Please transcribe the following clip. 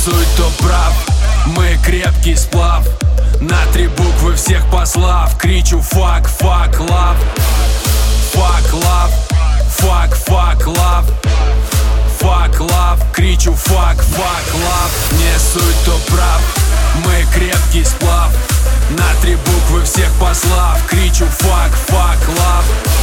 суть, то прав. Мы крепкий сплав, на 3 буквы всех послав. Кричу fuck, fuck, love. Fuck, love. Fuck, fuck, love. Fuck, love. Кричу fuck, fuck, love. Не суть, то прав. Мы крепкий сплав, на 3 буквы всех послав. Кричу fuck, fuck, love.